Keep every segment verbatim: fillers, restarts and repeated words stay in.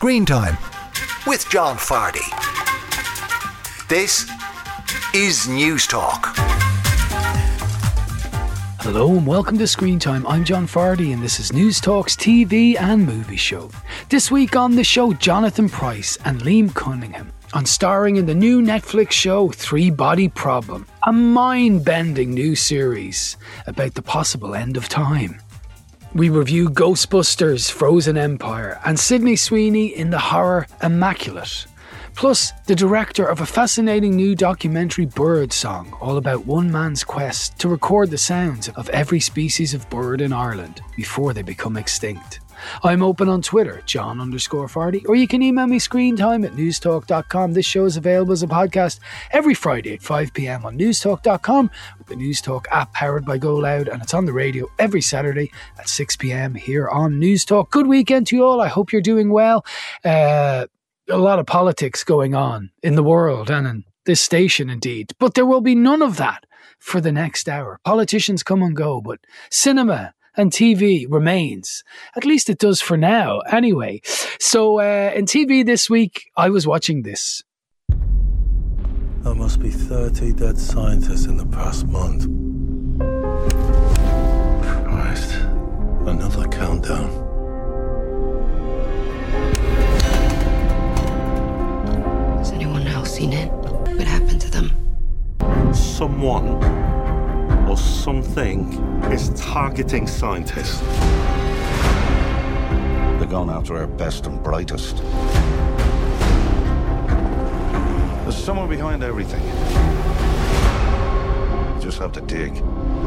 Screen Time with John Fardy. This is News Talk. Hello and welcome to Screen Time. I'm John Fardy and this is News Talk's T V and movie show. This week on the show, Jonathan Pryce and Liam Cunningham on starring in the new Netflix show Three Body Problem, a mind-bending new series about the possible end of time. We review Ghostbusters Frozen Empire and Sydney Sweeney in the horror Immaculate. Plus, the director of a fascinating new documentary, Bird Song, all about one man's quest to record the sounds of every species of bird in Ireland before they become extinct. I'm open on Twitter, John underscore Fardy, or you can email me screentime at newstalk dot com. This show is available as a podcast every Friday at five p.m. on newstalk dot com with the Newstalk app powered by Go Loud, and it's on the radio every Saturday at six p.m. here on Newstalk. Good weekend to you all. I hope you're doing well. Uh... A lot of politics going on in the world and in this station indeed. But there will be none of that for the next hour. Politicians come and go, but cinema and T V remains. At least it does for now anyway. So uh, in T V this week, I was watching this. There must be thirty dead scientists in the past month. Christ. Another countdown. Has anyone else seen it? What happened to them? Someone or something is targeting scientists. They're going after our best and brightest. There's someone behind everything. You just have to dig.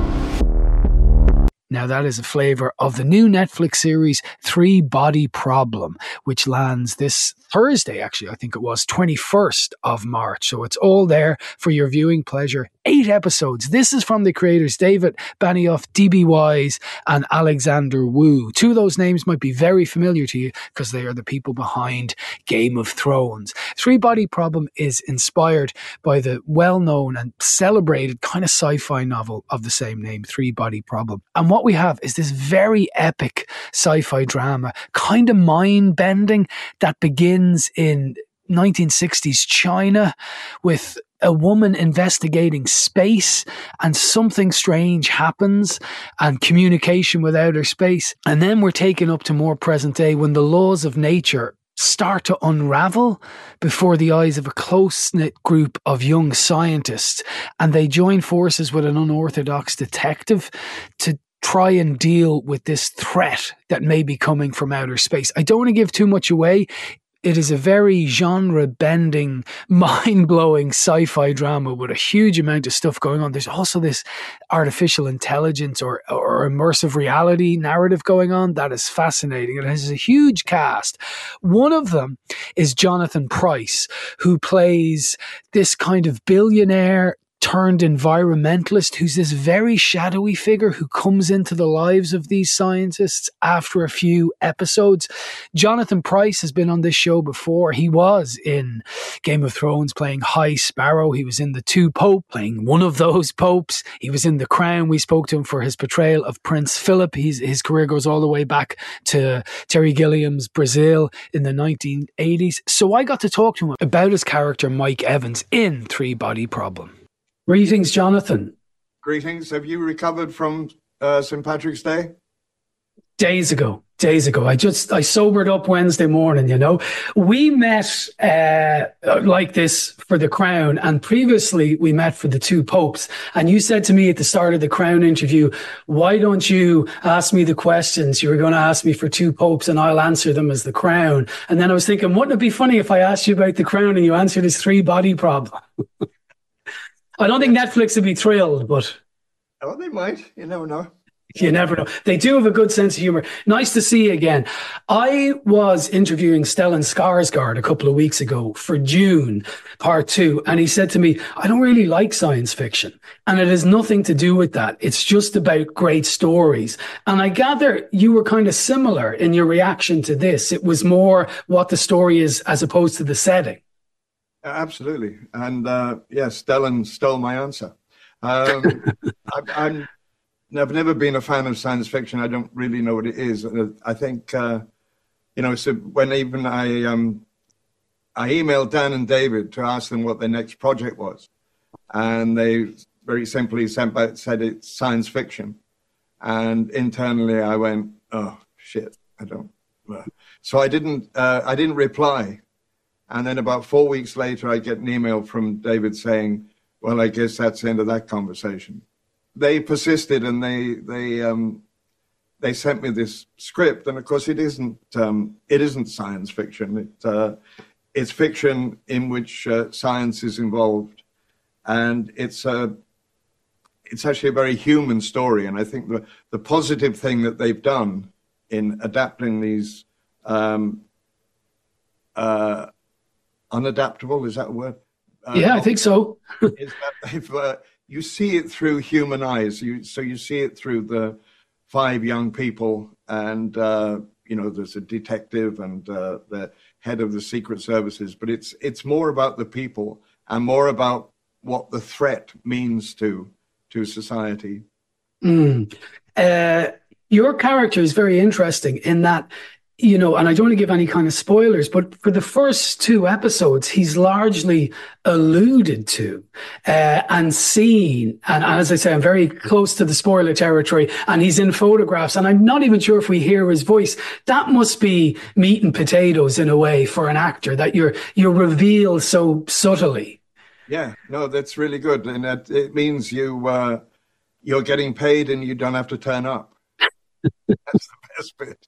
Now that is a flavour of the new Netflix series Three Body Problem, which lands this Thursday, actually, I think it was, twenty-first of March. So it's all there for your viewing pleasure. Eight episodes. This is from the creators David Benioff, D B Wise and Alexander Wu. Two of those names might be very familiar to you because they are the people behind Game of Thrones. Three Body Problem is inspired by the well-known and celebrated kind of sci-fi novel of the same name, Three Body Problem. And what we have is this very epic sci-fi drama, kind of mind-bending, that begins in nineteen sixties China with a woman investigating space, and something strange happens and communication with outer space. And then we're taken up to more present day when the laws of nature start to unravel before the eyes of a close-knit group of young scientists, and they join forces with an unorthodox detective to try and deal with this threat that may be coming from outer space. I don't want to give too much away. It is a very genre-bending, mind-blowing sci-fi drama with a huge amount of stuff going on. There's also this artificial intelligence or, or immersive reality narrative going on that is fascinating. It has a huge cast. One of them is Jonathan Pryce, who plays this kind of billionaire turned environmentalist who's this very shadowy figure who comes into the lives of these scientists after a few episodes. Jonathan Pryce has been on this show before. He was in Game of Thrones playing High Sparrow. He was in The Two Pope playing one of those popes. He was in The Crown. We spoke to him for his portrayal of Prince Philip. He's, his career goes all the way back to Terry Gilliam's Brazil in the nineteen eighties. So I got to talk to him about his character Mike Evans in Three Body Problem. Greetings, Jonathan. Greetings. Have you recovered from uh, Saint Patrick's Day? Days ago. Days ago. I just, I sobered up Wednesday morning, you know. We met uh, like this for The Crown, and previously we met for The Two Popes. And you said to me at the start of the Crown interview, why don't you ask me the questions you were going to ask me for Two Popes and I'll answer them as The Crown? And then I was thinking, wouldn't it be funny if I asked you about The Crown and you answered his Three Body Problem? I don't think Netflix would be thrilled, but... Oh, they might. You never know. You never know. They do have a good sense of humour. Nice to see you again. I was interviewing Stellan Skarsgård a couple of weeks ago for Dune, part two, and he said to me, I don't really like science fiction. And it has nothing to do with that. It's just about great stories. And I gather you were kind of similar in your reaction to this. It was more what the story is as opposed to the setting. Absolutely. And uh, yes, Stellan stole my answer. Um, I, I'm, I've never been a fan of science fiction. I don't really know what it is. I think uh, you know, so when even I um, I emailed Dan and David to ask them what their next project was, and they very simply sent back, said it's science fiction, and internally I went, oh shit, I don't. So I didn't uh, I didn't reply, and then about four weeks later I get an email from David saying, well, I guess that's the end of that conversation. They persisted, and they they um, they sent me this script, and of course it isn't um, it isn't science fiction. It uh, it's fiction in which uh, science is involved, and it's a it's actually a very human story. And I think the the positive thing that they've done in adapting these um, uh, unadaptable, is that a word? Uh, yeah, I think so. is that they've, uh, you see it through human eyes. You, so you see it through the five young people, and uh, you know, there's a detective and uh, the head of the Secret Services. But it's it's more about the people and more about what the threat means to to society. Mm. Uh, your character is very interesting in that, you know, and I don't want to give any kind of spoilers, but for the first two episodes, he's largely alluded to uh, and seen. And as I say, I'm very close to the spoiler territory, and he's in photographs, and I'm not even sure if we hear his voice. That must be meat and potatoes in a way for an actor, that you're you're revealed so subtly. Yeah, no, that's really good. And that, it means you, uh, you're getting paid and you don't have to turn up. That's the best bit.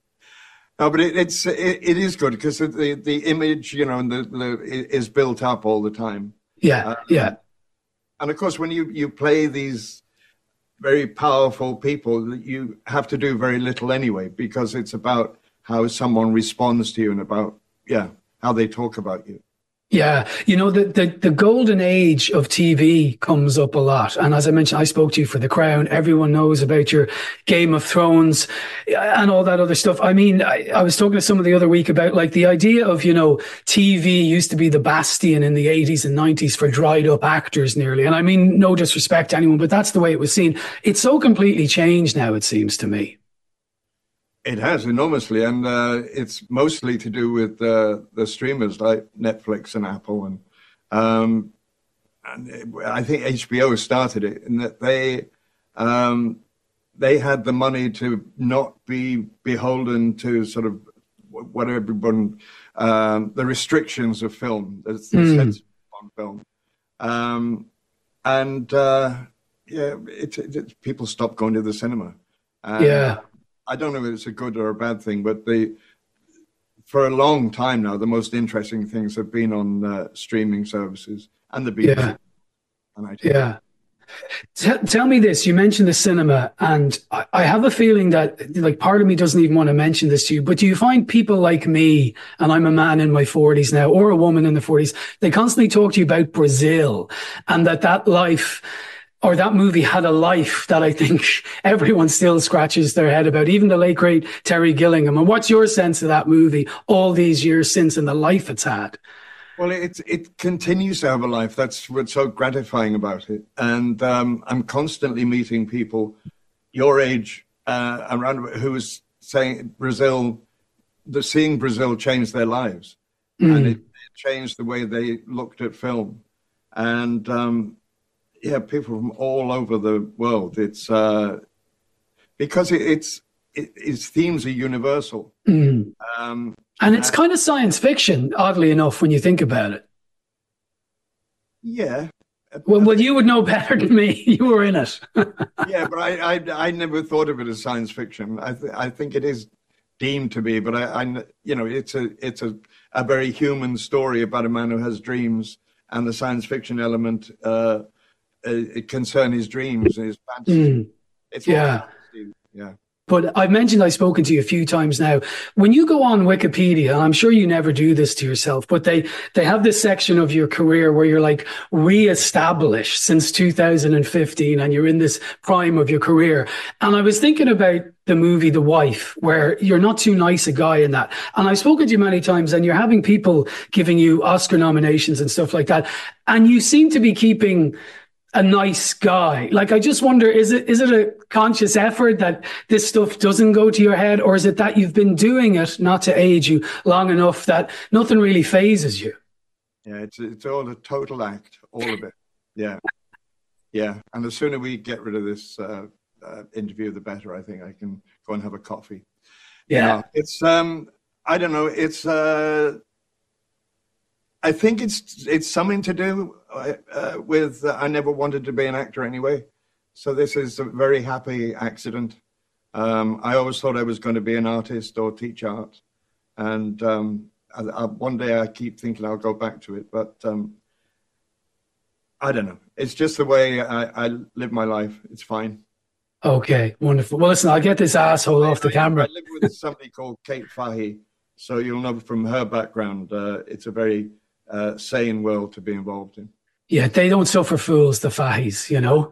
No, but it, it's it, it is good because the the image, you know, and the, the is built up all the time. Yeah, uh, yeah. And of course, when you you play these very powerful people, you have to do very little anyway, because it's about how someone responds to you and about yeah how they talk about you. Yeah, you know, the, the, the golden age of T V comes up a lot. And as I mentioned, I spoke to you for The Crown. Everyone knows about your Game of Thrones and all that other stuff. I mean, I, I was talking to someone the other week about like the idea of, you know, T V used to be the bastion in the eighties and nineties for dried up actors nearly. And I mean, no disrespect to anyone, but that's the way it was seen. It's so completely changed now, it seems to me. It has enormously, and uh, it's mostly to do with uh, the streamers like Netflix and Apple, and um, and I think H B O started it in that they um, they had the money to not be beholden to sort of what everyone um, the restrictions of film, the mm. censorship on film, um, and uh, yeah, it, it, it, people stopped going to the cinema. And, yeah. I don't know if it's a good or a bad thing, but the for a long time now, the most interesting things have been on uh, streaming services and the B B C. Yeah. And I yeah. T- tell me this. You mentioned the cinema, and I-, I have a feeling that, like, part of me doesn't even want to mention this to you, but do you find people like me, and I'm a man in my forties now, or a woman in the forties, they constantly talk to you about Brazil, and that that life... or that movie had a life that I think everyone still scratches their head about, even the late, great Terry Gilliam. And what's your sense of that movie all these years since and the life it's had? Well, it, it continues to have a life. That's what's so gratifying about it. And um, I'm constantly meeting people your age uh, around who is saying Brazil, the seeing Brazil changed their lives. Mm. And it, it changed the way they looked at film. And... Um, Yeah, people from all over the world. It's uh, because it, it's it, its themes are universal, mm. um, and it's kind of science fiction. Oddly enough, when you think about it. Yeah. Well, well, you would know better than me. You were in it. Yeah, but I, I I never thought of it as science fiction. I th- I think it is deemed to be, but I, I you know it's a it's a, a very human story about a man who has dreams, and the science fiction element. Uh, It concern his dreams and his fantasies. Mm. It's yeah. Fantasy. Yeah. But I've mentioned, I've spoken to you a few times now. When you go on Wikipedia, and I'm sure you never do this to yourself, but they, they have this section of your career where you're like re-established since two thousand fifteen, and you're in this prime of your career. And I was thinking about the movie The Wife, where you're not too nice a guy in that. And I've spoken to you many times, and you're having people giving you Oscar nominations and stuff like that. And you seem to be keeping a nice guy. Like, I just wonder, is it is it a conscious effort that this stuff doesn't go to your head, or is it that you've been doing it, not to age you, long enough that nothing really phases you? Yeah, it's it's all a total act, all of it. Yeah, yeah. And the sooner we get rid of this uh, uh, interview, the better. I think I can go and have a coffee. Yeah, yeah it's um, I don't know. It's uh, I think it's it's something to do uh, with uh, I never wanted to be an actor anyway, so this is a very happy accident. Um, I always thought I was going to be an artist or teach art, and um, I, I, one day I keep thinking I'll go back to it, but um, I don't know. It's just the way I, I live my life. It's fine. Okay, wonderful. Well, listen, I'll get this asshole off the I, camera. I live with somebody called Kate Fahey, so you'll know from her background, uh, it's a very uh, sane world to be involved in. Yeah, they don't suffer fools, the Faheys, you know.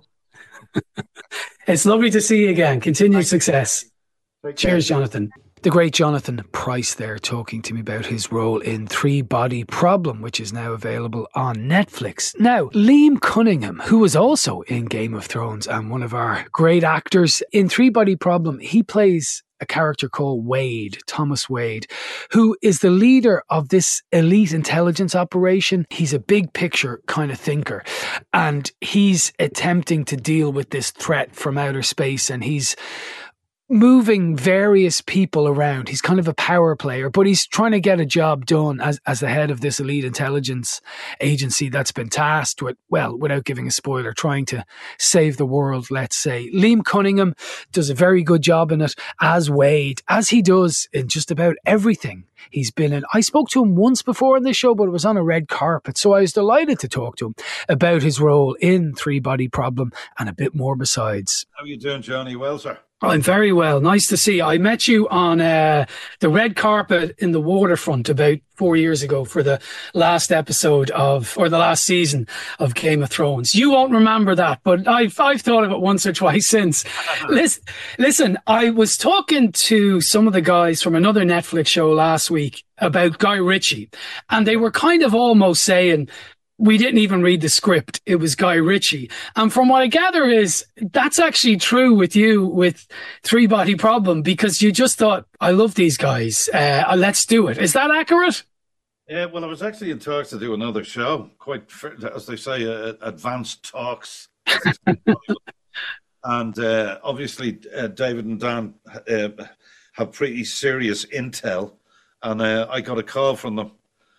It's lovely to see you again. Continued success. Cheers, Jonathan. The great Jonathan Pryce there talking to me about his role in Three Body Problem, which is now available on Netflix. Now, Liam Cunningham, who was also in Game of Thrones and one of our great actors, in Three Body Problem, he plays a character called Wade, Thomas Wade, who is the leader of this elite intelligence operation. He's a big picture kind of thinker, and he's attempting to deal with this threat from outer space, and he's moving various people around. He's kind of a power player, but he's trying to get a job done as, as the head of this elite intelligence agency that's been tasked with, well, without giving a spoiler, trying to save the world, let's say. Liam Cunningham does a very good job in it as Wade, as he does in just about everything he's been in. I spoke to him once before on this show, but it was on a red carpet, so I was delighted to talk to him about his role in Three Body Problem and a bit more besides. How are you doing, Johnny? Well, sir. I'm very well. Nice to see you. I met you on uh, the red carpet in the Waterfront about four years ago for the last episode of, or the last season of Game of Thrones. You won't remember that, but I've, I've thought of it once or twice since. listen, listen, I was talking to some of the guys from another Netflix show last week about Guy Ritchie, and they were kind of almost saying, we didn't even read the script. It was Guy Ritchie. And from what I gather is that's actually true with you with Three Body Problem, because you just thought, I love these guys. Uh, let's do it. Is that accurate? Yeah, well, I was actually in talks to do another show, quite, as they say, uh, advanced talks. And uh, obviously, uh, David and Dan uh, have pretty serious intel. And uh, I got a call from them.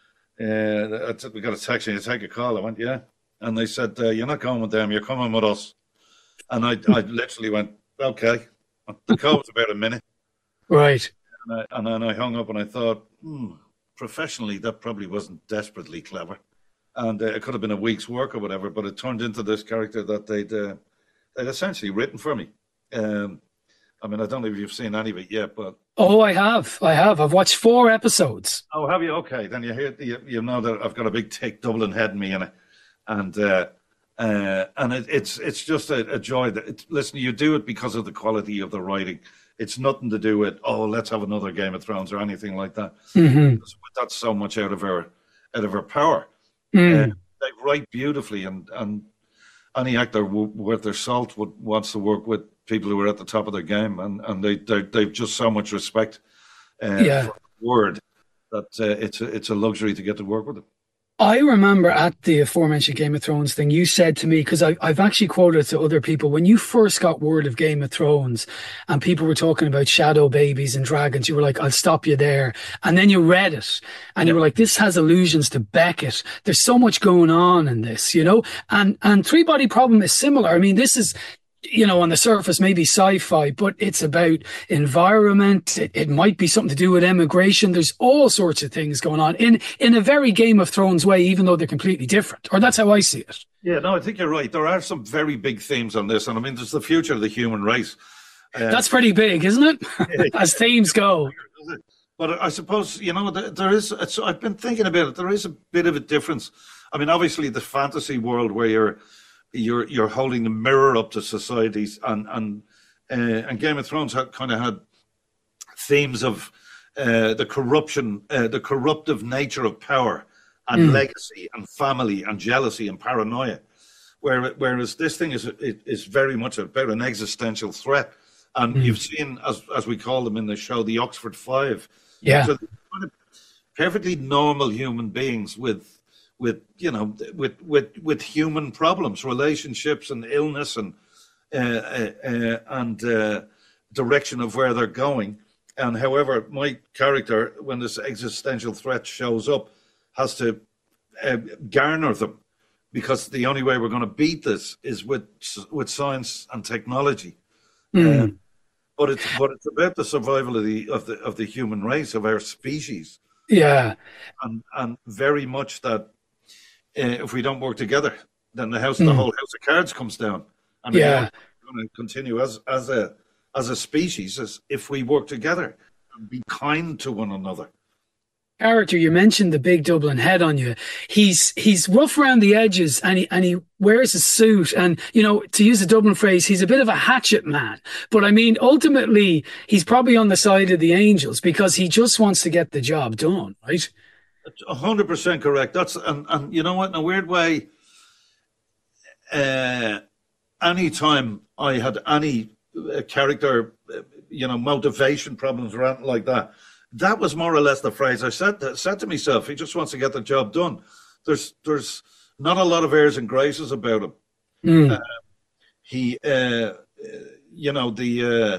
Uh, we got a text and you take a call. I went, yeah. And they said, uh, you're not going with them, you're coming with us. And I, I literally went, okay. The call was about a minute. Right. And, I, and then I hung up and I thought, hmm, professionally, that probably wasn't desperately clever. And uh, it could have been a week's work or whatever, but it turned into this character that they'd, uh, they'd essentially written for me. Um, I mean, I don't know if you've seen any of it yet, but... Oh, I have. I have. I've watched four episodes. Oh, have you? Okay. Then you hear, you, you know that I've got a big thick Dublin head in me in it. And uh, uh, and it, it's it's just a, a joy. That it, listen, you do it because of the quality of the writing. It's nothing to do with, oh, let's have another Game of Thrones or anything like that. Mm-hmm. That's so much out of our, out of our power. Mm. Uh, they write beautifully, and, and any actor w- worth their salt would, wants to work with people who are at the top of their game, and, and they, they've just so much respect uh, yeah. for the word that uh, it's, a, it's a luxury to get to work with them. I remember at the aforementioned Game of Thrones thing, you said to me, because I've actually quoted it to other people, when you first got word of Game of Thrones and people were talking about shadow babies and dragons, you were like, I'll stop you there. And then you read it and you were like, this has allusions to Beckett. There's so much going on in this, you know, and, and Three Body Problem is similar. I mean, this is, you know, on the surface, maybe sci-fi, but it's about environment. It, it might be something to do with immigration. There's all sorts of things going on in, in a very Game of Thrones way, even though they're completely different. Or that's how I see it. Yeah, no, I think you're right. There are some very big themes on this. And I mean, there's the future of the human race. Uh, that's pretty big, isn't it? As themes go. But I suppose, you know, there is, it's, I've been thinking about it. There is a bit of a difference. I mean, obviously the fantasy world where you're, You're you're holding the mirror up to societies, and and uh, and Game of Thrones had kind of had themes of uh, the corruption, uh, the corruptive nature of power, and mm. legacy, and family, and jealousy, and paranoia. Where, whereas this thing is is very much about an existential threat. And mm. you've seen, as as we call them in the show, the Oxford Five. Yeah. So kind of perfectly normal human beings with with you know with with with human problems, relationships, and illness, and uh, uh, uh, and uh, direction of where they're going. And however, my character, when this existential threat shows up, has to uh, garner them, because the only way we're going to beat this is with with science and technology. Mm. Uh, but it's but it's about the survival of the of the of the human race, of our species. Yeah, and and very much that uh, if we don't work together, then the house, mm. the whole house of cards comes down. And yeah, we're going to continue as as a as a species as if we work together and be kind to one another. Character, you mentioned the big Dublin head on you. He's he's rough around the edges, and he and he wears a suit. And you know, to use a Dublin phrase, he's a bit of a hatchet man. But I mean, ultimately, he's probably on the side of the angels because he just wants to get the job done, right? A hundred percent correct. That's and and you know what? In a weird way, uh, any time I had any uh, character, uh, you know, motivation problems or anything like that. That was more or less the phrase I said to, said to myself. He just wants to get the job done. There's there's not a lot of airs and graces about him. Mm. Uh, he, uh, you know, the uh,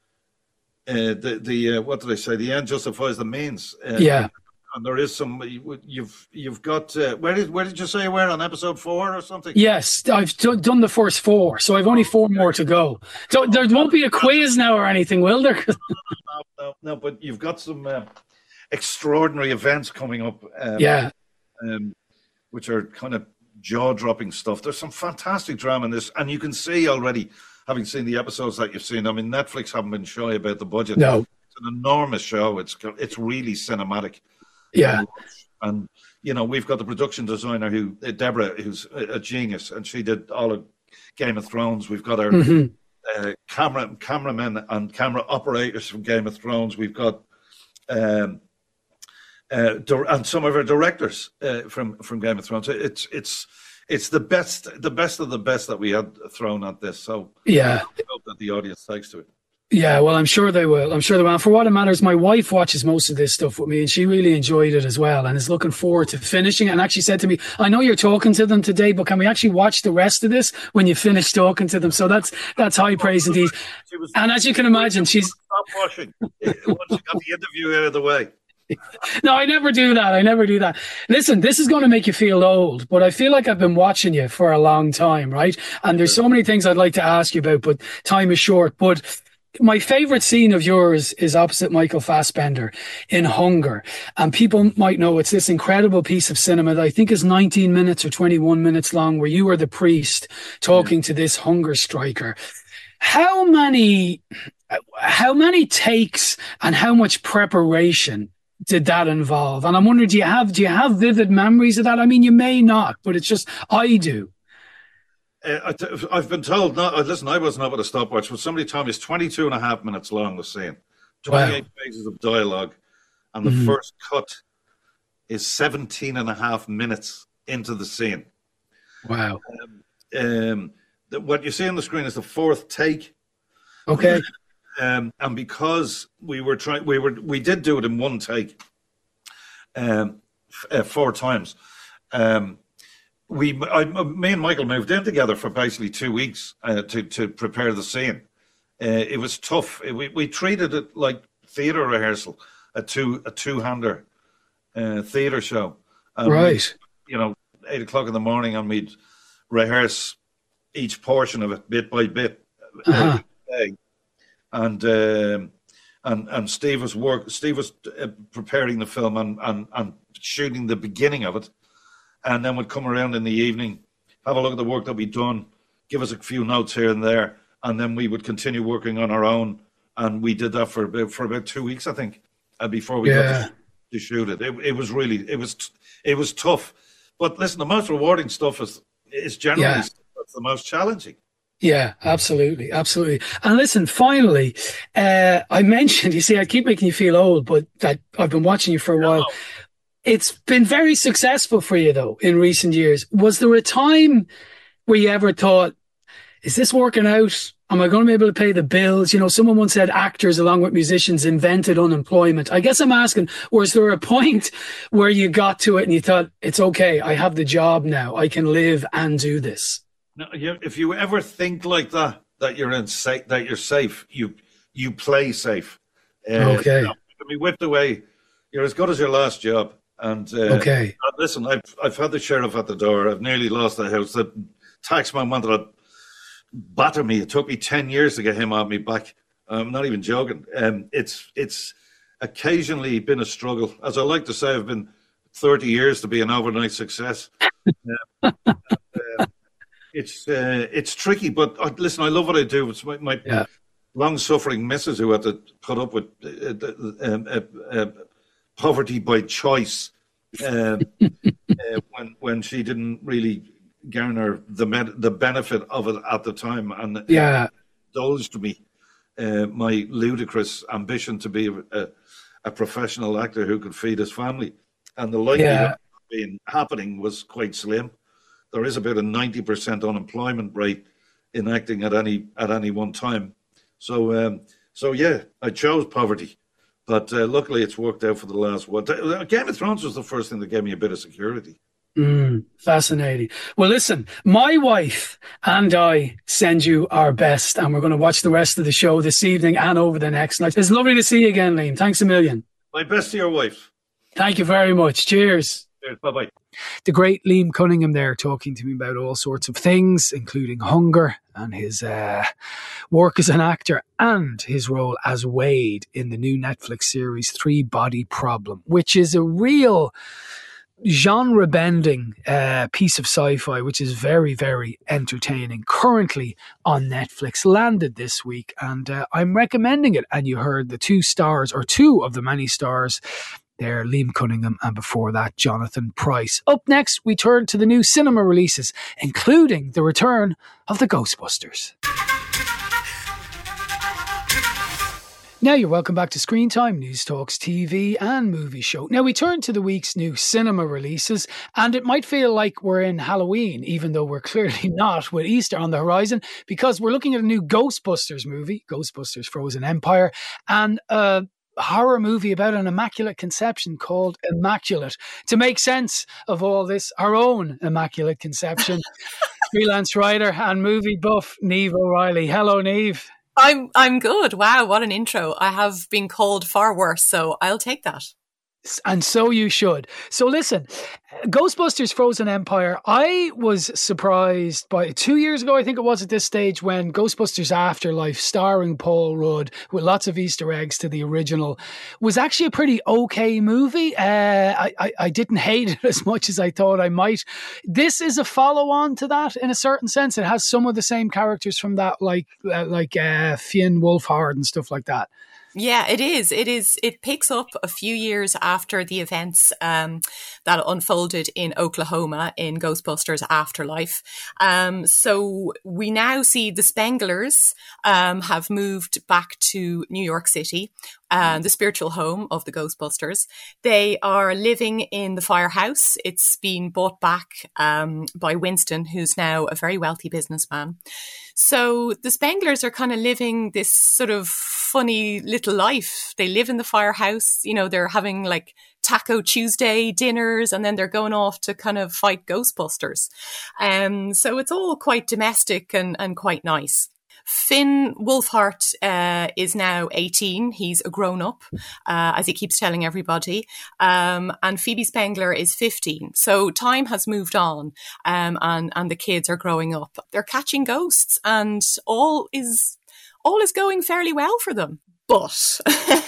uh, the the uh, what did I say? The end justifies the means. Uh, yeah. And there is some. You've you've got. Uh, where did where did you say you were on episode four or something? Yes, I've d- done the first four, so I've only four more to go. So there won't be a quiz now or anything, will there? no, no, no, no, but you've got some uh, extraordinary events coming up. Um, yeah, um, which are kind of jaw-dropping stuff. There's some fantastic drama in this, and you can see already, having seen the episodes that you've seen. I mean, Netflix haven't been shy about the budget. No, it's an enormous show. It's it's really cinematic. Yeah, and you know we've got the production designer who Deborah, who's a, a genius, and she did all of Game of Thrones. We've got our mm-hmm. uh, camera cameramen and camera operators from Game of Thrones. We've got um, uh, and some of our directors uh, from from Game of Thrones. It's it's it's the best the best of the best that we had thrown at this. So yeah, I hope that the audience takes to it. Yeah, well, I'm sure they will. I'm sure they will. And for what it matters, my wife watches most of this stuff with me, and she really enjoyed it as well, and is looking forward to finishing it. And actually said to me, "I know you're talking to them today, but can we actually watch the rest of this when you finish talking to them?" So that's that's high praise indeed. And as you can imagine, she's stop watching once you got the interview out of the way. No, I never do that. I never do that. Listen, this is going to make you feel old, but I feel like I've been watching you for a long time, right? And there's so many things I'd like to ask you about, but time is short. But my favorite scene of yours is opposite Michael Fassbender in Hunger. And people might know it's this incredible piece of cinema that I think is nineteen minutes or twenty-one minutes long, where you are the priest talking yeah. to this hunger striker. How many, how many takes and how much preparation did that involve? And I'm wondering, do you have, do you have vivid memories of that? I mean, you may not, but it's just, I do. Uh, I've been told, not, listen, I wasn't able to stopwatch, but somebody told me it's twenty-two and a half minutes long, the scene. twenty-eight wow. pages of dialogue. And the mm-hmm. first cut is seventeen and a half minutes into the scene. Wow. Um, um, the, what you see on the screen is the fourth take. Okay. um, and because we were trying, we were, we did do it in one take, um, f- uh, four times. Um, We, I, me and Michael moved in together for basically two weeks uh, to to prepare the scene. Uh, it was tough. It, we we treated it like theatre rehearsal, a two a two hander uh, theatre show. Um, right. You know, eight o'clock in the morning, and we'd rehearse each portion of it bit by bit, uh-huh. day. And um, and and Steve was work. Steve was uh, preparing the film and, and and shooting the beginning of it. And then would come around in the evening, have a look at the work that we'd done, give us a few notes here and there, and then we would continue working on our own. And we did that for about, for about two weeks, I think, uh, before we yeah. got to, to shoot it. it. It was really, it was, it was tough. But listen, the most rewarding stuff is is generally yeah. stuff that's the most challenging. Yeah, absolutely, absolutely. And listen, finally, uh, I mentioned, you see, I keep making you feel old, but that I've been watching you for a while. No. It's been very successful for you, though, in recent years. Was there a time where you ever thought, is this working out? Am I going to be able to pay the bills? You know, someone once said actors along with musicians invented unemployment. I guess I'm asking, was there a point where you got to it and you thought, it's okay, I have the job now, I can live and do this? No, if you ever think like that, that you're in safe, that you're safe, you you play safe. Uh, okay. You know, I mean, whipped away, you're as good as your last job. And uh, okay. Listen, I've I've had the sheriff at the door. I've nearly lost the house. The taxman wanted to batter me. It took me ten years to get him on me back. I'm not even joking. Um, it's it's occasionally been a struggle. As I like to say, I've been thirty years to be an overnight success. uh, uh, it's uh, it's tricky, but uh, listen, I love what I do. It's my, my yeah. long-suffering missus who had to put up with uh, uh, uh, uh, poverty by choice uh, uh, when when she didn't really garner the med- the benefit of it at the time, and yeah, indulged me uh, my ludicrous ambition to be a, a, a professional actor who could feed his family, and the likelihood yeah. of being happening was quite slim. There is about a ninety percent unemployment rate in acting at any at any one time. So um, so yeah, I chose poverty, but uh, luckily it's worked out for the last one. Game of Thrones was the first thing that gave me a bit of security. Mm, fascinating. Well, listen, my wife and I send you our best, and we're going to watch the rest of the show this evening and over the next night. It's lovely to see you again, Liam. Thanks a million. My best to your wife. Thank you very much. Cheers. Cheers. Bye-bye. The great Liam Cunningham there talking to me about all sorts of things, including hunger and his uh, work as an actor and his role as Wade in the new Netflix series Three Body Problem, which is a real genre-bending uh, piece of sci-fi, which is very, very entertaining. Currently on Netflix, landed this week, and uh, I'm recommending it. And you heard the two stars, or two of the many stars there, Liam Cunningham, and before that, Jonathan Pryce. Up next, we turn to the new cinema releases, including the return of the Ghostbusters. Now you're welcome back to Screen Time, News Talks T V and movie show. Now we turn to the week's new cinema releases, and it might feel like we're in Halloween, even though we're clearly not, with Easter on the horizon, because we're looking at a new Ghostbusters movie, Ghostbusters Frozen Empire, and a horror movie about an immaculate conception called Immaculate. To make sense of all this, our own immaculate conception, freelance writer and movie buff, Niamh O'Reilly. Hello, Niamh. I'm I'm good. Wow, what an intro. I have been called far worse, so I'll take that. And so you should. So listen, Ghostbusters Frozen Empire, I was surprised by two years ago, I think it was at this stage, when Ghostbusters Afterlife, starring Paul Rudd, with lots of Easter eggs to the original, was actually a pretty okay movie. Uh, I, I, I didn't hate it as much as I thought I might. This is a follow-on to that in a certain sense. It has some of the same characters from that, like uh, like uh, Fionn Wolfhard and stuff like that. Yeah, it is. It is. It picks up a few years after the events um, that unfolded in Oklahoma in Ghostbusters Afterlife. Um, so we now see the Spenglers um, have moved back to New York City, uh, the spiritual home of the Ghostbusters. They are living in the firehouse. It's been bought back um, by Winston, who's now a very wealthy businessman. So the Spenglers are kind of living this sort of funny little life. They live in the firehouse. You know, they're having like Taco Tuesday dinners, and then they're going off to kind of fight Ghostbusters. Um, so it's all quite domestic and, and quite nice. Fionn Wolfhard uh, is now eighteen. He's a grown-up, uh, as he keeps telling everybody. Um, and Phoebe Spengler is fifteen. So time has moved on, um, and, and the kids are growing up. They're catching ghosts, and all is all is going fairly well for them. But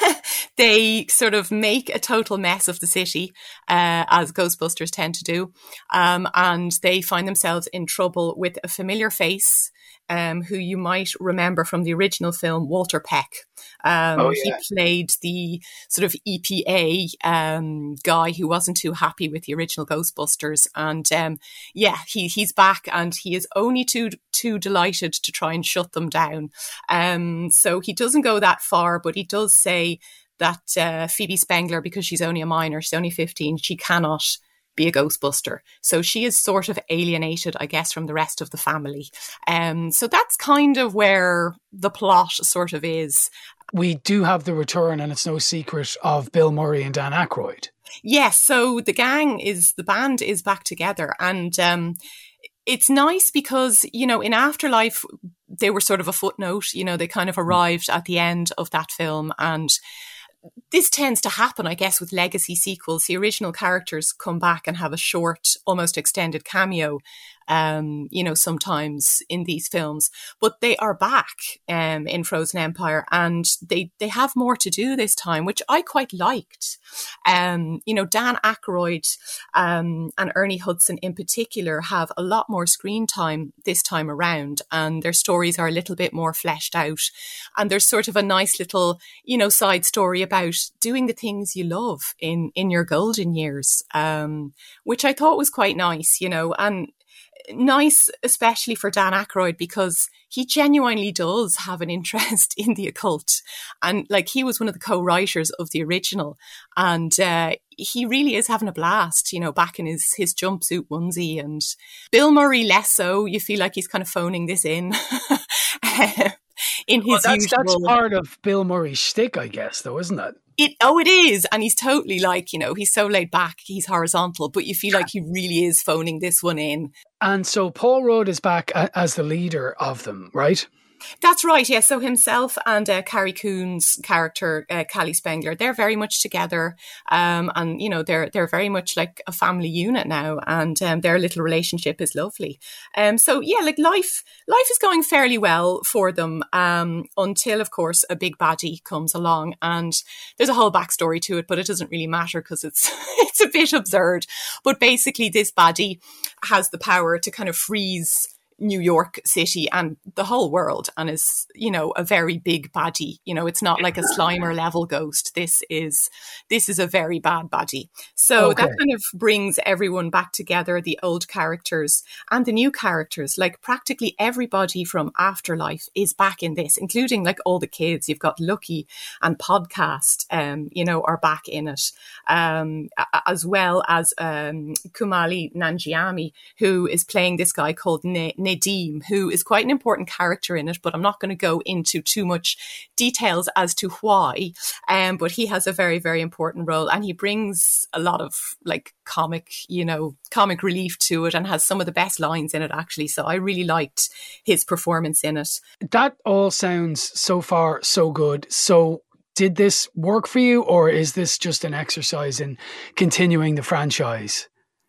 they sort of make a total mess of the city, uh, as Ghostbusters tend to do. Um, and they find themselves in trouble with a familiar face, Um, who you might remember from the original film, Walter Peck. Um, oh, yeah. He played the sort of E P A um, guy who wasn't too happy with the original Ghostbusters. And um, yeah, he he's back, and he is only too too delighted to try and shut them down. Um, so he doesn't go that far, but he does say that uh, Phoebe Spengler, because she's only a minor, she's only fifteen, she cannot be a Ghostbuster. So she is sort of alienated, I guess, from the rest of the family. Um, so that's kind of where the plot sort of is. We do have the return, and it's no secret, of Bill Murray and Dan Aykroyd. Yes, so the gang is, the band is back together, and um, it's nice because, you know, in Afterlife, they were sort of a footnote, you know, they kind of arrived at the end of that film, and this tends to happen, I guess, with legacy sequels. The original characters come back and have a short, almost extended cameo, um, you know, sometimes in these films. But they are back um, in Frozen Empire, and they they have more to do this time, which I quite liked. Um, you know, Dan Aykroyd um, and Ernie Hudson in particular have a lot more screen time this time around, and their stories are a little bit more fleshed out. And there's sort of a nice little, you know, side story about doing the things you love in, in your golden years, um, which I thought was quite nice, you know, and nice, especially for Dan Aykroyd, because he genuinely does have an interest in the occult. And like, he was one of the co-writers of the original, and uh, he really is having a blast, you know, back in his, his jumpsuit onesie. And Bill Murray less so. You feel like he's kind of phoning this in. in his well, that's, usual... that's part of Bill Murray's shtick, I guess, though, isn't it? It, oh, it is. And he's totally like, you know, he's so laid back, he's horizontal, but you feel like he really is phoning this one in. And so Paul Rudd is back a- as the leader of them, right? That's right, yeah. So himself and uh, Carrie Coon's character, uh, Callie Spengler, they're very much together. Um, and, you know, they're they're very much like a family unit now. And um, their little relationship is lovely. Um, so, yeah, like life life is going fairly well for them um, until, of course, a big baddie comes along. And there's a whole backstory to it, but it doesn't really matter because it's, it's a bit absurd. But basically, this baddie has the power to kind of freeze New York City and the whole world, and is, you know, a very big baddie. You know, it's not like a Slimer level ghost. This is this is a very bad baddie. So okay. That kind of brings everyone back together, the old characters and the new characters. Like practically everybody from Afterlife is back in this, including like all the kids. You've got Lucky and Podcast, um, you know, are back in it, um, as well as um, Kumali Nanjiani, who is playing this guy called Ne. Nadim, who is quite an important character in it, but I'm not going to go into too much details as to why. Um, but he has a very, very important role, and he brings a lot of like comic, you know, comic relief to it, and has some of the best lines in it, actually. So I really liked his performance in it. That all sounds so far so good. So did this work for you, or is this just an exercise in continuing the franchise?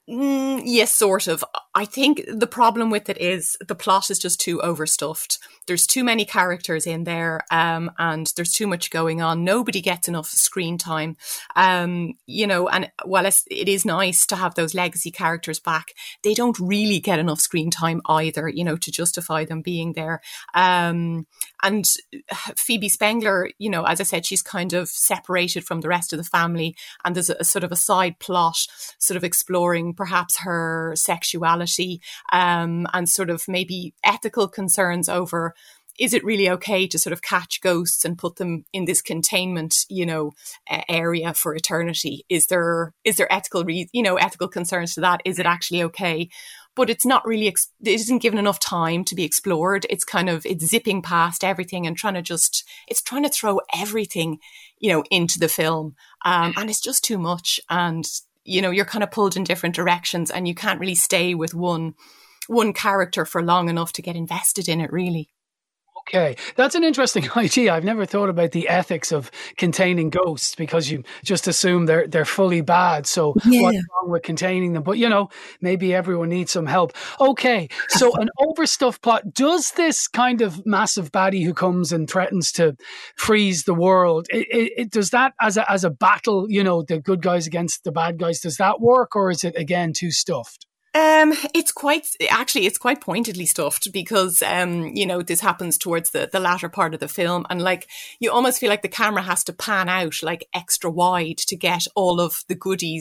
Mm, yes, sort of. I think the problem with it is the plot is just too overstuffed. There's too many characters in there, um, and there's too much going on. Nobody gets enough screen time. Um, you know, and while it's, it is nice to have those legacy characters back, they don't really get enough screen time either, you know, to justify them being there. Um, and Phoebe Spengler, you know, as I said, she's kind of separated from the rest of the family, and there's a, a sort of a side plot sort of exploring perhaps her sexuality, um, and sort of maybe ethical concerns over, is it really okay to sort of catch ghosts and put them in this containment, you know, uh, area for eternity? Is there, is there ethical, re- you know, ethical concerns to that? Is it actually okay? But it's not really, ex- it isn't given enough time to be explored. It's kind of, it's zipping past everything and trying to just, it's trying to throw everything, you know, into the film. Um, and it's just too much. And, you know, you're kind of pulled in different directions, and you can't really stay with one one character for long enough to get invested in it, really. Okay, that's an interesting idea. I've never thought about the ethics of containing ghosts, because you just assume they're they're fully bad. So yeah. What's wrong with containing them? But, you know, maybe everyone needs some help. Okay, so an overstuffed plot. Does this kind of massive baddie who comes and threatens to freeze the world, it, it, it, does that as a, as a battle, you know, the good guys against the bad guys, does that work, or is it, again, too stuffed? Um, it's quite, actually, it's quite pointedly stuffed, because, um, you know, this happens towards the, the latter part of the film. And like, you almost feel like the camera has to pan out like extra wide to get all of the goodies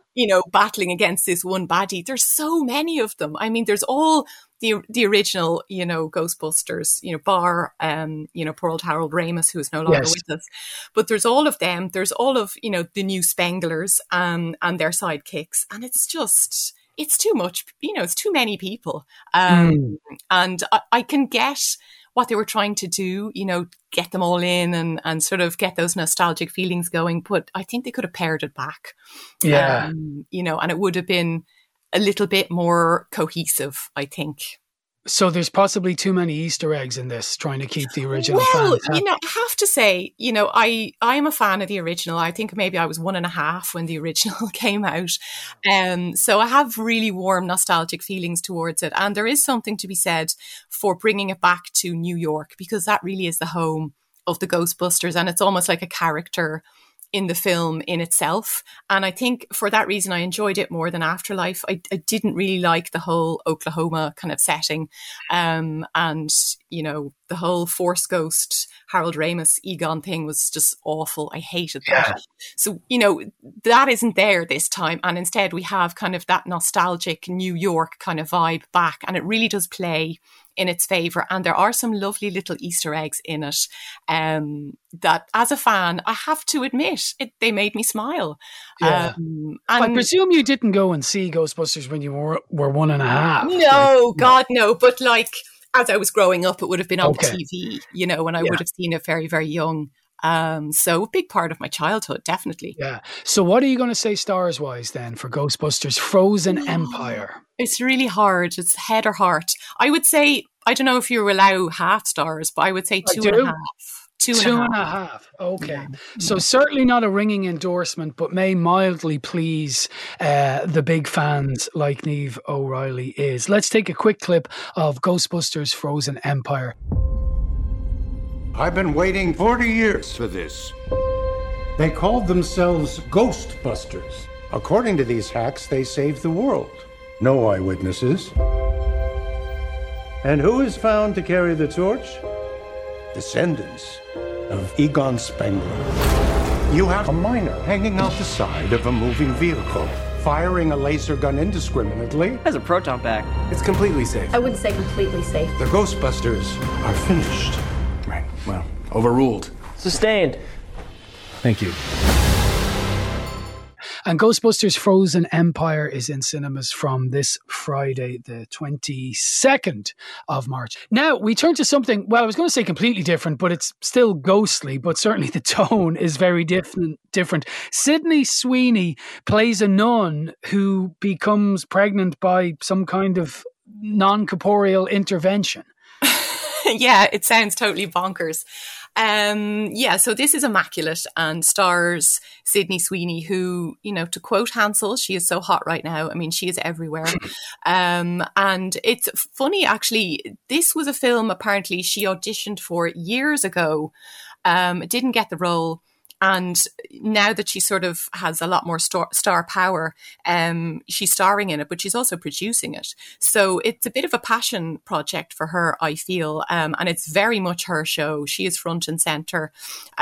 you know, battling against this one baddie. There's so many of them. I mean, there's all the the original, you know, Ghostbusters, you know, bar, um, you know, poor old Harold Ramis, who is no longer Yes. with us. But there's all of them. There's all of, you know, the new Spenglers um, and their sidekicks. And it's just, it's too much, you know, it's too many people. Um, Mm. And I, I can get what they were trying to do, you know, get them all in and, and sort of get those nostalgic feelings going. But I think they could have pared it back. Yeah. Um, you know, and it would have been a little bit more cohesive, I think. So there's possibly too many Easter eggs in this, trying to keep the original Well, fans happy. you know, I have to say, you know, I I'm a fan of the original. I think maybe I was one and a half when the original came out, um. So I have really warm, nostalgic feelings towards it, and there is something to be said for bringing it back to New York, because that really is the home of the Ghostbusters, and it's almost like a character in the film in itself. And I think for that reason, I enjoyed it more than Afterlife. I, I didn't really like the whole Oklahoma kind of setting. Um, and, you know, the whole Force Ghost, Harold Ramis, Egon thing was just awful. I hated that. Yeah. So, you know, that isn't there this time. And instead we have kind of that nostalgic New York kind of vibe back. And it really does play in its favour. And there are some lovely little Easter eggs in it um, that, as a fan, I have to admit, it, they made me smile. Yeah. Um, I and presume you didn't go and see Ghostbusters when you were, were one and a half. no, God, no. But like, as I was growing up, it would have been on Okay. the T V, you know, and I Yeah. would have seen it very, very young. Um, so a big part of my childhood, definitely. Yeah. So what are you going to say stars wise then for Ghostbusters Frozen Empire? It's really hard. It's head or heart. I would say, I don't know if you allow half stars, but I would say I two and do. a half. Two and Two a half. and a half. Okay. So certainly not a ringing endorsement, but may mildly please uh, the big fans like Niamh O'Reilly is. Let's take a quick clip of Ghostbusters Frozen Empire. I've been waiting forty years for this. They called themselves Ghostbusters. According to these hacks, they saved the world. No eyewitnesses. And who is found to carry the torch? Descendants of Egon Spengler. You have a miner hanging out the side of a moving vehicle, firing a laser gun indiscriminately. Has a proton pack. It's completely safe. I wouldn't say completely safe. The Ghostbusters are finished. Right. Well, overruled. Sustained. Thank you. And Ghostbusters Frozen Empire is in cinemas from this Friday, the twenty-second of March. Now, we turn to something, well, I was going to say completely different, but it's still ghostly, but certainly the tone is very different. different. Sydney Sweeney plays a nun who becomes pregnant by some kind of non-corporeal intervention. Yeah, it sounds totally bonkers. Um, yeah, so this is Immaculate and stars Sydney Sweeney, who, you know, to quote Hansel, she is so hot right now. I mean, she is everywhere. um, and it's funny, actually, this was a film apparently she auditioned for years ago, um, didn't get the role. And now that she sort of has a lot more star, star power, um, she's starring in it, but she's also producing it. So it's a bit of a passion project for her, I feel. Um, and it's very much her show. She is front and center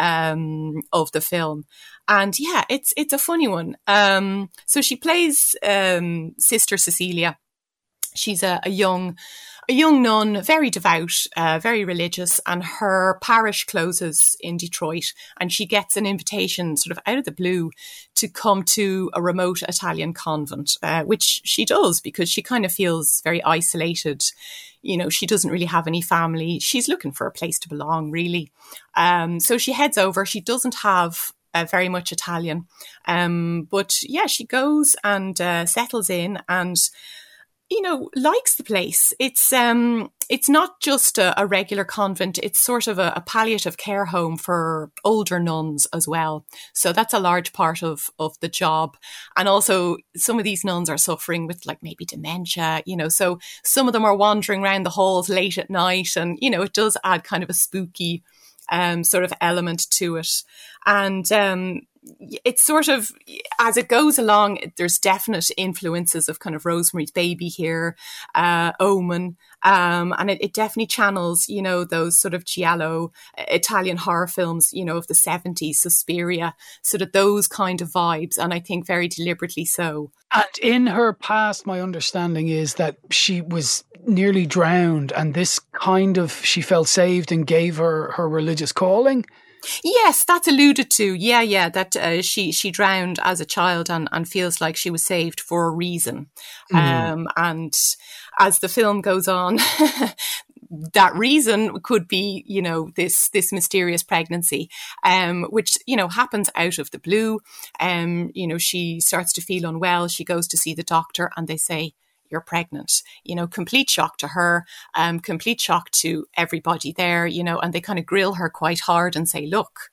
um, of the film. And yeah, it's it's a funny one. Um, so she plays um, Sister Cecilia. She's a, a young a young nun, very devout, uh, very religious, and her parish closes in Detroit, and she gets an invitation sort of out of the blue to come to a remote Italian convent, uh, which she does because she kind of feels very isolated. You know, she doesn't really have any family. She's looking for a place to belong, really. Um, so she heads over. She doesn't have uh, very much Italian. Um, but yeah, she goes and uh, settles in and, you know, likes the place. It's um, it's not just a, a regular convent. It's sort of a, a palliative care home for older nuns as well. So that's a large part of, of the job. And also some of these nuns are suffering with like maybe dementia, you know, so some of them are wandering around the halls late at night. And, you know, it does add kind of a spooky um, sort of element to it. And um, it's sort of, as it goes along, there's definite influences of kind of Rosemary's Baby here, uh, Omen, um, and it, it definitely channels, you know, those sort of giallo Italian horror films, you know, of the seventies, Suspiria, sort of those kind of vibes, and I think very deliberately so. And in her past, my understanding is that she was nearly drowned, and this kind of, she felt saved and gave her her religious calling. Yes, that's alluded to. Yeah, yeah, that uh, she she drowned as a child and, and feels like she was saved for a reason. Mm. Um, and as the film goes on, that reason could be, you know, this this mysterious pregnancy, um, which, you know, happens out of the blue. Um, you know, she starts to feel unwell. She goes to see the doctor, and they say, "You're pregnant." You know, complete shock to her, um, complete shock to everybody there, you know, and they kind of grill her quite hard and say, look,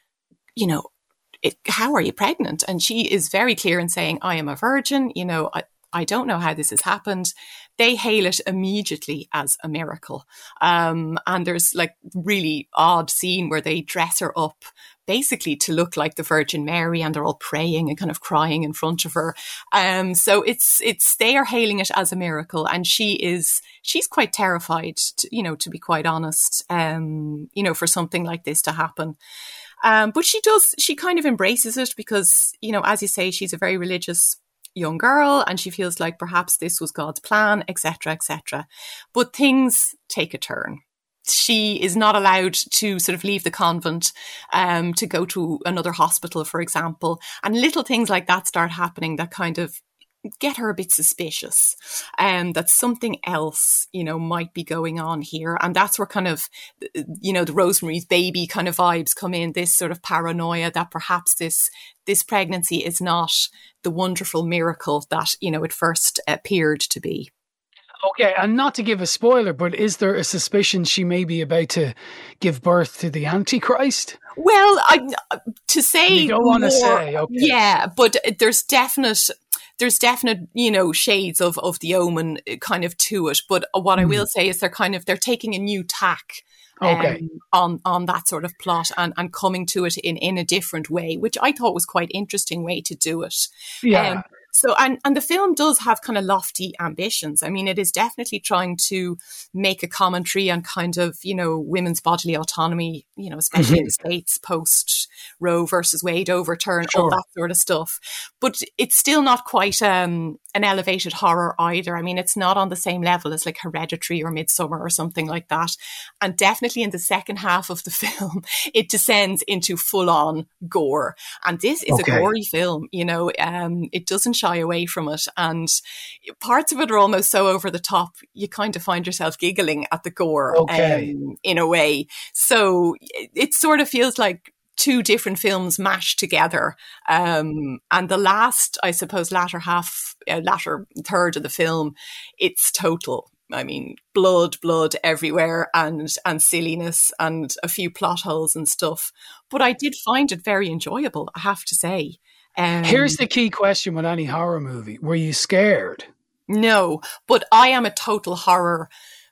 you know, it, how are you pregnant? And she is very clear in saying, I am a virgin, you know, I, I don't know how this has happened. They hail it immediately as a miracle. Um, and there's like really odd scene where they dress her up basically to look like the Virgin Mary, and they're all praying and kind of crying in front of her. Um, so it's, it's, they are hailing it as a miracle, and she is, she's quite terrified, to, you know, to be quite honest, um, you know, for something like this to happen. Um, but she does, she kind of embraces it because, you know, as you say, she's a very religious young girl, and she feels like perhaps this was God's plan, et cetera, et cetera. But things take a turn. She is not allowed to sort of leave the convent, um, to go to another hospital, for example. And little things like that start happening that kind of get her a bit suspicious, and um, that something else, you know, might be going on here. And that's where kind of, you know, the Rosemary's Baby kind of vibes come in, this sort of paranoia that perhaps this, this pregnancy is not the wonderful miracle that, you know, it first appeared to be. Okay, and not to give a spoiler, but is there a suspicion she may be about to give birth to the Antichrist? Well, I, to say you don't want to say, okay. Yeah, but there's definite, there's definite, you know, shades of, of the Omen kind of to it. But what mm. I will say is they're kind of, they're taking a new tack okay. um, on, on that sort of plot, and, and coming to it in, in a different way, which I thought was quite interesting way to do it. Yeah. Um, So, and, and the film does have kind of lofty ambitions. I mean, it is definitely trying to make a commentary on kind of, you know, women's bodily autonomy, you know, especially mm-hmm. in the States post Roe versus Wade overturn, sure. all that sort of stuff. But it's still not quite um, an elevated horror either. I mean, it's not on the same level as like Hereditary or Midsommar or something like that. And definitely in the second half of the film, it descends into full on gore. And this is okay. a gory film, you know, um, it doesn't shy away from it, and parts of it are almost so over the top you kind of find yourself giggling at the gore okay. um, in a way. So it, it sort of feels like two different films mashed together, um, and the last, I suppose, latter half, uh, latter third of the film, it's total. I mean, blood, blood everywhere, and and silliness, and a few plot holes and stuff. But I did find it very enjoyable, I have to say. Um, Here's the key question with any horror movie. Were you scared? No, but I am a total horror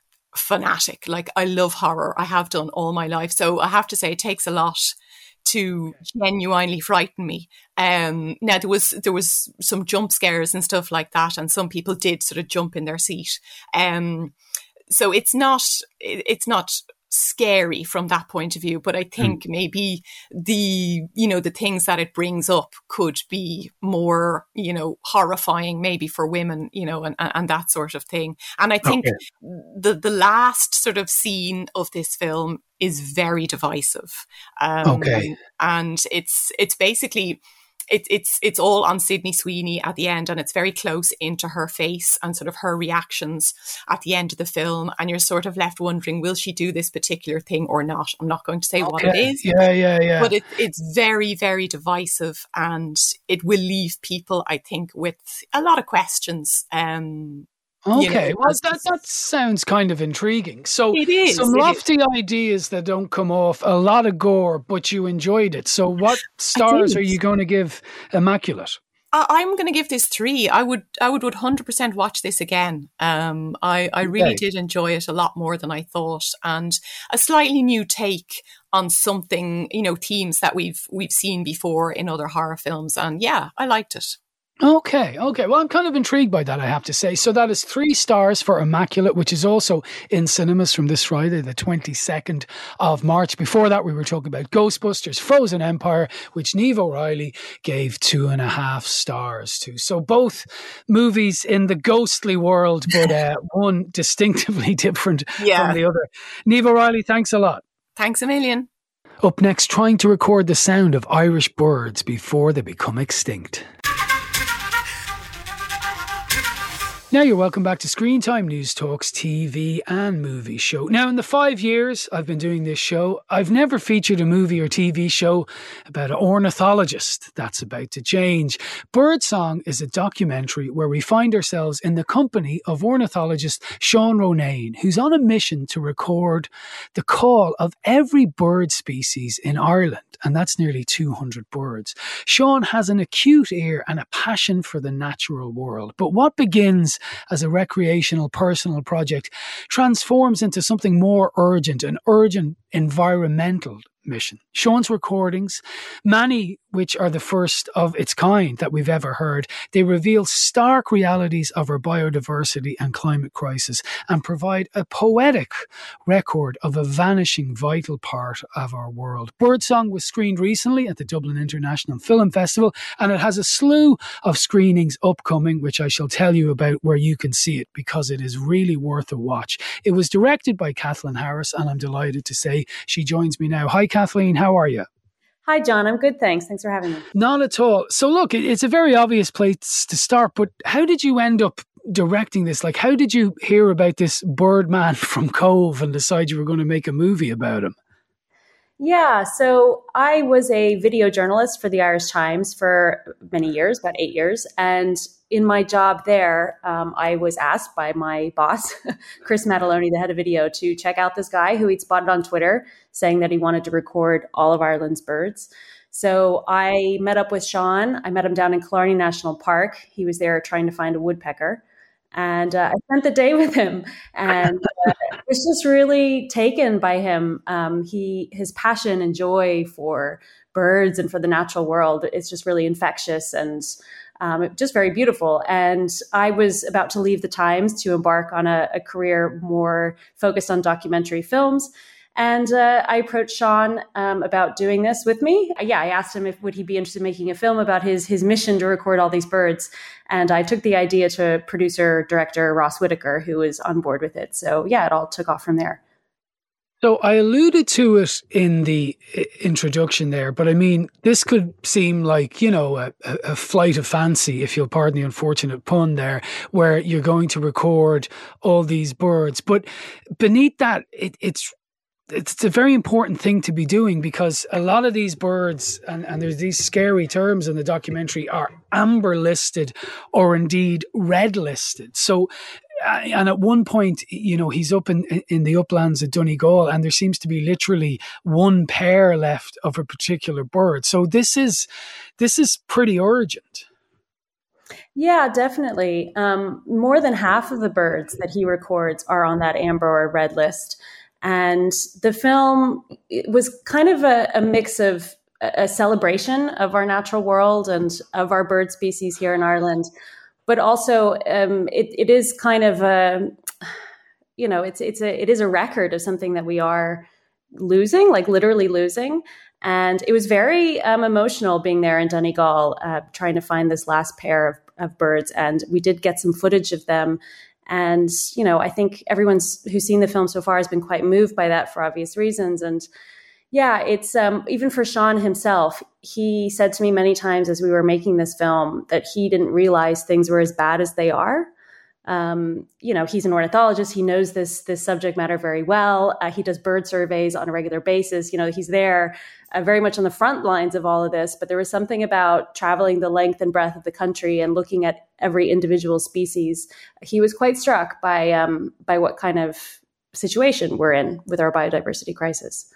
fanatic. Like, I love horror. I have done all my life. So I have to say it takes a lot to genuinely frighten me. Um, now there was, there was some jump scares and stuff like that, and some people did sort of jump in their seat. Um, so it's not, it's not scary from that point of view, but I think mm. maybe the, you know, the things that it brings up could be more, you know, horrifying maybe for women, you know, and, and that sort of thing. And I think okay. the, the last sort of scene of this film is very divisive. Um, okay. And it's, it's basically, It, it's it's all on Sydney Sweeney at the end, and it's very close into her face and sort of her reactions at the end of the film, and you're sort of left wondering, will she do this particular thing or not? I'm not going to say okay. what it is, yeah, yeah, yeah. but it, it's very, very divisive, and it will leave people, I think, with a lot of questions. Um, Okay, you know, well, that, that sounds kind of intriguing. So it is, some it lofty is. ideas that don't come off, a lot of gore, but you enjoyed it. So what stars are you going to give Immaculate? I, I'm going to give this three. I would, I would one hundred percent watch this again. Um, I, I really Okay. did enjoy it a lot more than I thought, and a slightly new take on something, you know, themes that we've we've seen before in other horror films. And yeah, I liked it. Okay, okay. Well, I'm kind of intrigued by that, I have to say. So that is three stars for Immaculate, which is also in cinemas from this Friday, the twenty-second of March. Before that, we were talking about Ghostbusters Frozen Empire, which Niamh O'Reilly gave two and a half stars to. So both movies in the ghostly world, but uh, one distinctively different Yeah. from the other. Niamh O'Reilly, thanks a lot. Thanks a million. Up next, trying to record the sound of Irish birds before they become extinct. Now you're welcome back to Screen Time News Talks T V and movie show. Now, in the five years I've been doing this show, I've never featured a movie or T V show about an ornithologist. That's about to change. Birdsong is a documentary where we find ourselves in the company of ornithologist Sean Ronayne, who's on a mission to record the call of every bird species in Ireland. And that's nearly two hundred birds. Sean has an acute ear and a passion for the natural world. But what begins as a recreational personal project transforms into something more urgent, an urgent environmental mission. Sean's recordings, many which are the first of its kind that we've ever heard, they reveal stark realities of our biodiversity and climate crisis and provide a poetic record of a vanishing vital part of our world. Birdsong was screened recently at the Dublin International Film Festival, and it has a slew of screenings upcoming, which I shall tell you about where you can see it, because it is really worth a watch. It was directed by Kathleen Harris, and I'm delighted to say she joins me now. Hi, Kathleen, how are you? Hi, John. I'm good, thanks. Thanks for having me. Not at all. So look, it- it's a very obvious place to start, but how did you end up directing this? Like, how did you hear about this Birdman from Cove and decide you were going to make a movie about him? Yeah, so I was a video journalist for the Irish Times for many years, about eight years. And in my job there, um, I was asked by my boss, Chris Mataloni, the head of video, to check out this guy who he'd spotted on Twitter saying that he wanted to record all of Ireland's birds. So I met up with Sean. I met him down in Killarney National Park. He was there trying to find a woodpecker. And uh, I spent the day with him, and uh, was just really taken by him. Um, he, his passion and joy for birds and for the natural world is just really infectious and um, just very beautiful. And I was about to leave the Times to embark on a, a career more focused on documentary films. And uh, I approached Sean um, about doing this with me. Yeah, I asked him if would he be interested in making a film about his his mission to record all these birds. And I took the idea to producer director Ross Whitaker, who was on board with it. So yeah, it all took off from there. So I alluded to it in the i- introduction there, but I mean, this could seem like, you know, a, a a flight of fancy, if you'll pardon the unfortunate pun there, where you're going to record all these birds. But beneath that, it, it's it's a very important thing to be doing, because a lot of these birds, and, and there's these scary terms in the documentary, are amber listed or indeed red listed. So, uh, and at one point, you know, he's up in, in the uplands of Donegal, and there seems to be literally one pair left of a particular bird. So this is, this is pretty urgent. Yeah, definitely. Um, more than half of the birds that he records are on that amber or red list. And the film it was kind of a, a mix of a celebration of our natural world and of our bird species here in Ireland, but also um, it, it is kind of a, you know, it's it's a it is a record of something that we are losing, like literally losing. And it was very um, emotional being there in Donegal, uh, trying to find this last pair of, of birds. And we did get some footage of them. And, you know, I think everyone's who's seen the film so far has been quite moved by that for obvious reasons. And yeah, it's um, even for Sean himself, he said to me many times as we were making this film that he didn't realize things were as bad as they are. Um, you know, he's an ornithologist. He knows this, this subject matter very well. Uh, he does bird surveys on a regular basis. You know, he's there uh, very much on the front lines of all of this, but there was something about traveling the length and breadth of the country and looking at every individual species. He was quite struck by, um, by what kind of situation we're in with our biodiversity crisis.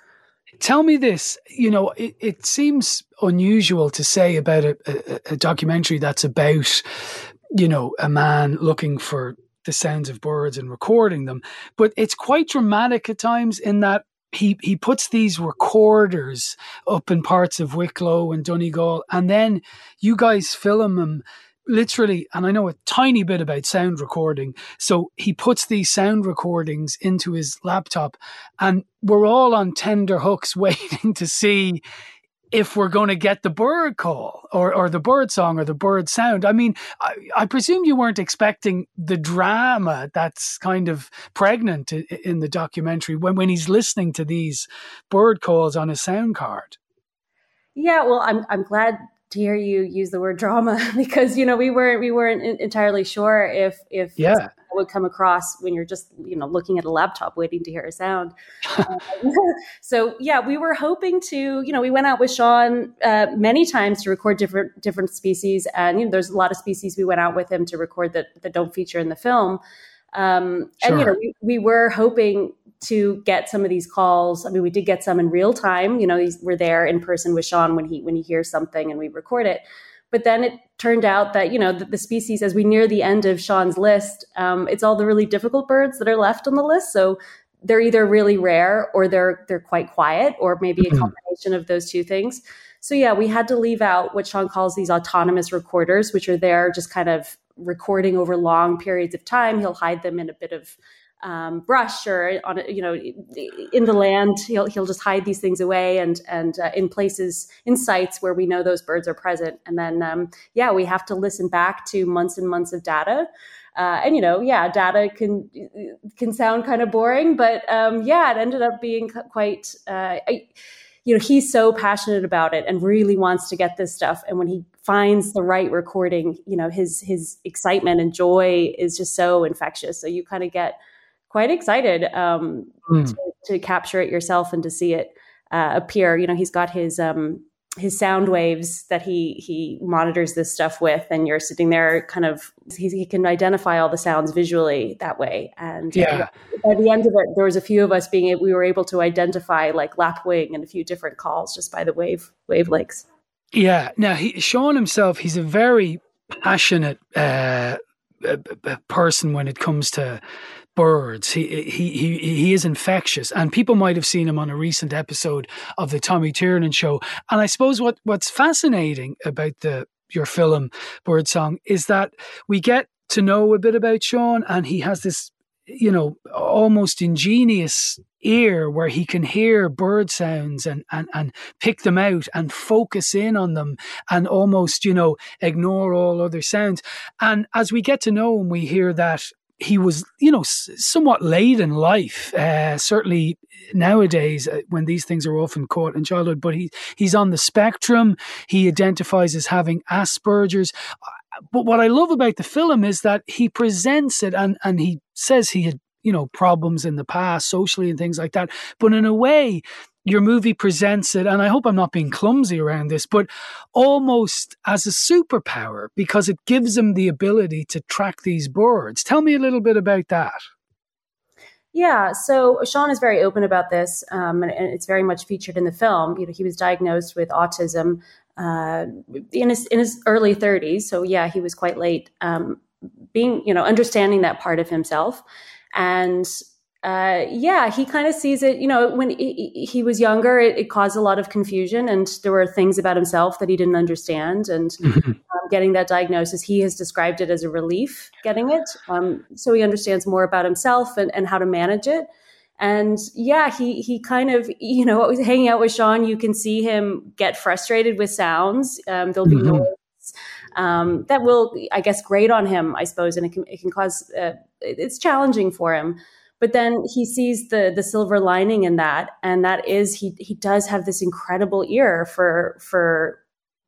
Tell me this, you know, it, it seems unusual to say about a, a, a documentary that's about, you know, a man looking for the sounds of birds and recording them, but it's quite dramatic at times in that he, he puts these recorders up in parts of Wicklow and Donegal, and then you guys film them literally, and I know a tiny bit about sound recording, so he puts these sound recordings into his laptop, and we're all on tender hooks waiting to see if we're going to get the bird call or, or the bird song or the bird sound. I mean, I, I presume you weren't expecting the drama that's kind of pregnant in, in the documentary when, when he's listening to these bird calls on his sound card. Yeah, well, I'm I'm glad to hear you use the word drama, because, you know, we weren't we weren't entirely sure if if yeah. it would come across when you're just, you know, looking at a laptop waiting to hear a sound. um, so yeah, we were hoping to, you know, we went out with Sean uh, many times to record different different species, and you know, there's a lot of species we went out with him to record that that don't feature in the film. Um, sure. And you know, we, we were hoping to get some of these calls. I mean, we did get some in real time. You know, we're there in person with Sean when he when he hears something and we record it. But then it turned out that, you know, the, the species, as we near the end of Sean's list, um, it's all the really difficult birds that are left on the list. So they're either really rare or they're they're quite quiet, or maybe a combination of those two things. So yeah, we had to leave out what Sean calls these autonomous recorders, which are there just kind of recording over long periods of time. He'll hide them in a bit of um, brush or on, you know, in the land. He'll he'll just hide these things away and and uh, in places, in sites where we know those birds are present. And then um, yeah, we have to listen back to months and months of data. Uh, and you know, yeah, data can can sound kind of boring, but um, yeah, it ended up being quite. Uh, I, you know, he's so passionate about it and really wants to get this stuff. And when he finds the right recording, you know, his his excitement and joy is just so infectious. So you kind of get quite excited um, mm. to, to capture it yourself and to see it uh, appear. You know, he's got his um, his sound waves that he he monitors this stuff with, and you're sitting there kind of, he, he can identify all the sounds visually that way. And yeah. uh, by the end of it, there was a few of us being able, we were able to identify like lapwing and a few different calls just by the wave wavelengths. Yeah. Now, he, Sean himself, he's a very passionate uh, person when it comes to birds. He, he he he is infectious, and people might have seen him on a recent episode of the Tommy Tiernan Show. And I suppose what what's fascinating about the your film Birdsong is that we get to know a bit about Sean, and he has this, you know, almost ingenious ear where he can hear bird sounds and, and, and pick them out and focus in on them and almost, you know, ignore all other sounds. And as we get to know him, we hear that he was, you know, somewhat late in life, uh, certainly nowadays uh, when these things are often caught in childhood, but he he's on the spectrum. He identifies as having Asperger's. But what I love about the film is that he presents it, and, and he says he had, you know, problems in the past socially and things like that. But in a way, your movie presents it, and I hope I'm not being clumsy around this, but almost as a superpower, because it gives him the ability to track these birds. Tell me a little bit about that. Yeah, so Sean is very open about this, um, and, and it's very much featured in the film. You know, he was diagnosed with autism uh, in his in his early thirties. So yeah, he was quite late. Um, being, you know, understanding that part of himself, and uh, yeah, he kind of sees it. You know, when he, he was younger, it, it caused a lot of confusion, and there were things about himself that he didn't understand. And Mm-hmm. um, getting that diagnosis, he has described it as a relief getting it. Um, so he understands more about himself and, and how to manage it. And yeah, he he kind of, you know, hanging out with Sean, you can see him get frustrated with sounds. Um, there'll be Mm-hmm. noise um, that will, I guess, grate on him, I suppose, and it can it can cause uh, it's challenging for him. But then he sees the the silver lining in that, and that is he he does have this incredible ear for for.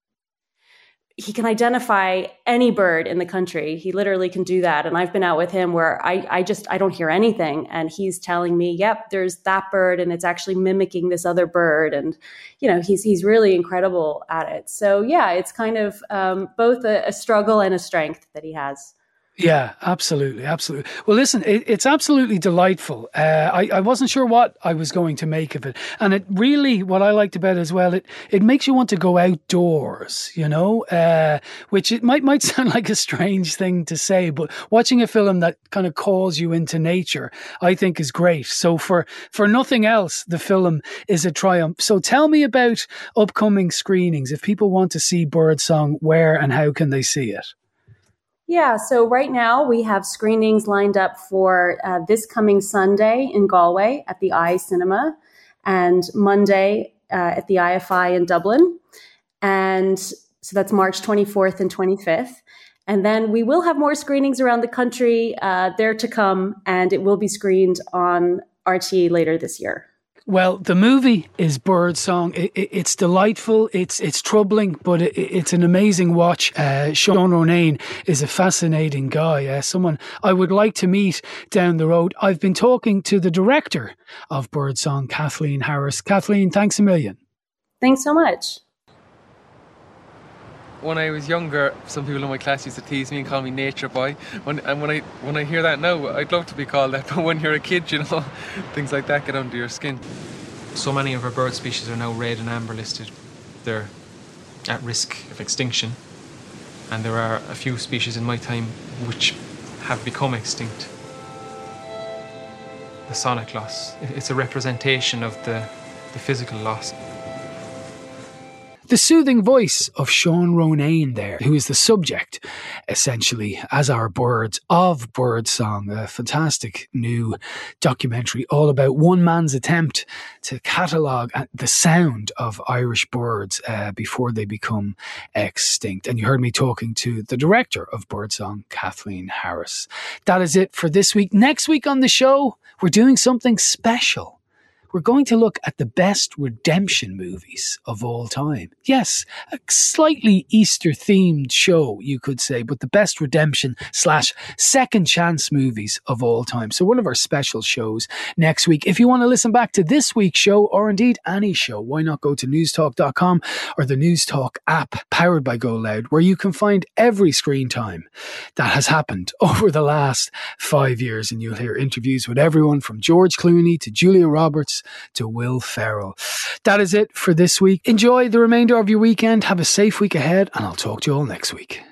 He can identify any bird in the country. He literally can do that. And I've been out with him where I, I just, I don't hear anything. And he's telling me, yep, there's that bird and it's actually mimicking this other bird. And, you know, he's, he's really incredible at it. So yeah, it's kind of um, both a, a struggle and a strength that he has. Yeah, absolutely, absolutely. Well, listen, it, it's absolutely delightful. Uh, I, I wasn't sure what I was going to make of it. And it really, what I liked about it as well, it, it makes you want to go outdoors, you know, uh, which it might, might sound like a strange thing to say, but watching a film that kind of calls you into nature, I think is great. So for, for nothing else, the film is a triumph. So tell me about upcoming screenings. If people want to see Birdsong, where and how can they see it? Yeah, so right now we have screenings lined up for uh, this coming Sunday in Galway at the I Cinema and Monday uh, at the I F I in Dublin. And so that's March twenty-fourth and twenty-fifth. And then we will have more screenings around the country uh, there to come, and it will be screened on R T E later this year. Well, the movie is Birdsong. It, it, it's delightful. It's it's troubling, but it, it's an amazing watch. Uh, Sean Ronayne is a fascinating guy. Uh, someone I would like to meet down the road. I've been talking to the director of Birdsong, Kathleen Harris. Kathleen, thanks a million. Thanks so much. When I was younger, some people in my class used to tease me and call me Nature Boy. When, and when I when I hear that now, I'd love to be called that. But when you're a kid, you know, things like that get under your skin. So many of our bird species are now red and amber listed. They're at risk of extinction. And there are a few species in my time which have become extinct. The sonic loss. It's a representation of the, the physical loss. The soothing voice of Sean Ronayne there, who is the subject, essentially, as our birds, of Birdsong, a fantastic new documentary all about one man's attempt to catalogue the sound of Irish birds uh, before they become extinct. And you heard me talking to the director of Birdsong, Kathleen Harris. That is it for this week. Next week on the show, we're doing something special. We're going to look at the best redemption movies of all time. Yes, a slightly Easter-themed show, you could say, but the best redemption slash second chance movies of all time. So one of our special shows next week. If you want to listen back to this week's show, or indeed any show, why not go to newstalk dot com or the Newstalk app powered by Go Loud, where you can find every screen time that has happened over the last five years. And you'll hear interviews with everyone from George Clooney to Julia Roberts to Will Ferrell. That is it for this week. Enjoy the remainder of your weekend. Have a safe week ahead, and I'll talk to you all next week.